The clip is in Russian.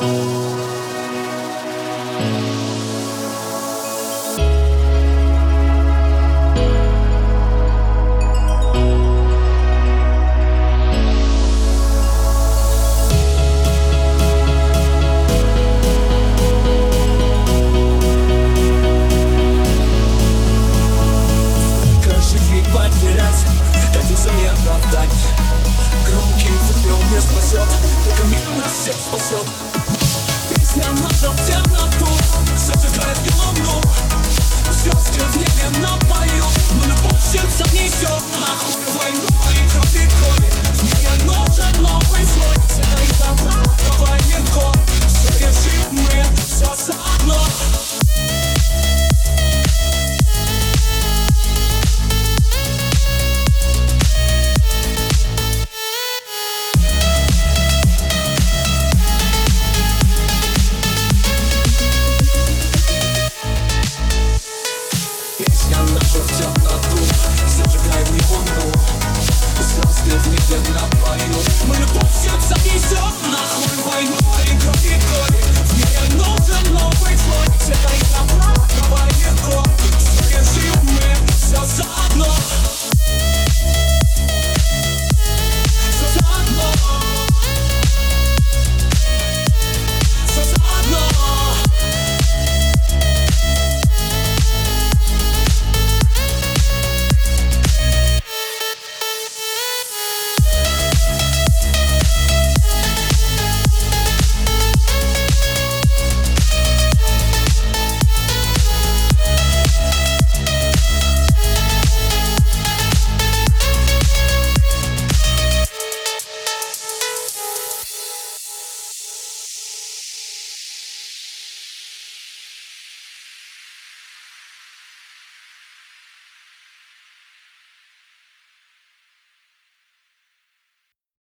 Потерять, это уже не оправдать. Громкий выстрел не спасет, только миг нас всех спасет. Песня наша в темноту зажигает луну. Звезды в небе напоют, но любовь сердце несет. Нахуй войну и кровь и крови. Мне нужен новый слой. Целый добра, давай легко. Все решим.